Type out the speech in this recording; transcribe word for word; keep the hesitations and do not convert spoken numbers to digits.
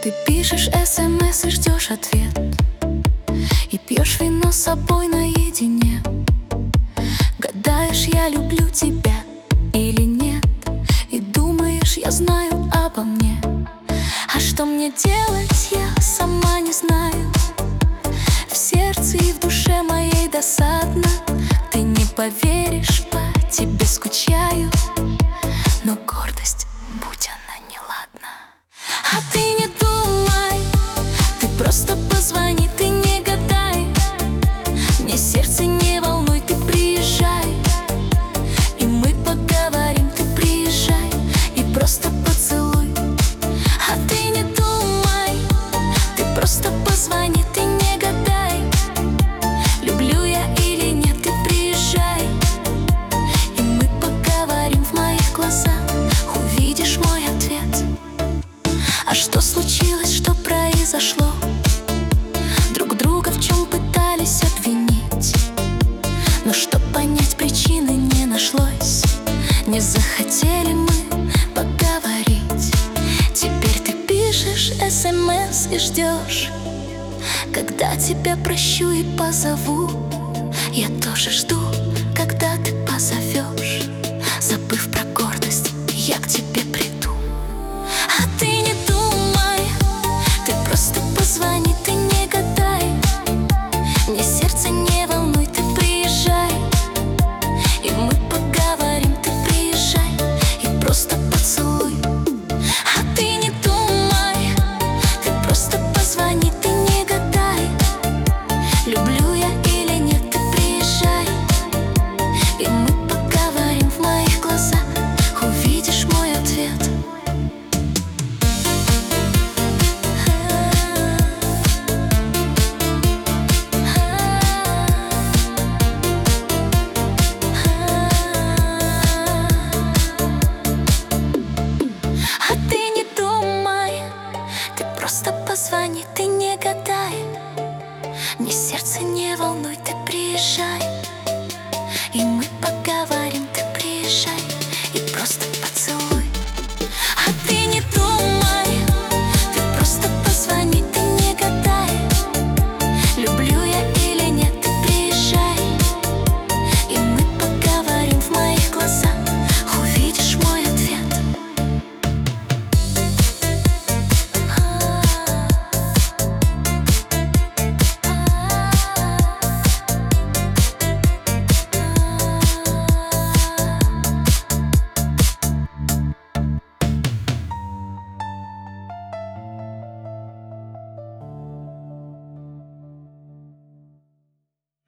Ты пишешь смс и ждешь ответ, и пьешь вино с собой наедине. Гадаешь, я люблю тебя или нет, и думаешь, я знаю обо мне. А что мне делать, я сама не знаю. В сердце и в душе моей досадно. Ты не поверишь, по тебе скучаю, но гордость, будь она неладна. А ты не думай, ты просто позвони, ты не гадай. Мне сердце не волнуй, ты приезжай, и мы поговорим. Ты приезжай и просто поцелуй. А ты не думай, ты просто позвони, ты не гадай. Люблю я или нет, ты приезжай, и мы поговорим. В моих глазах увидишь мой ответ. А что случилось, что произошло? Друг друга в чем пытались обвинить, но чтоб понять, причины не нашлось. Не захотели мы поговорить. Теперь ты пишешь смс и ждешь, когда тебя прощу и позову. Я тоже жду, когда ты позовешь. Забыв про гордость, я к тебе приду. А ты не думай, ты просто позвони, ты не гадай. Мне сердце не волнуй, ты приезжай, и мы поговорим. Ты приезжай и просто поцелуй. А ты не думай, ты просто позвони, ты не гадай. Люблю я или нет, ты приезжай, и мы поговорим. В моих глазах увидишь мой ответ. А ты не думай, ты просто позвони, ты не гадай. Мне сердце не волнуй, ты приезжай,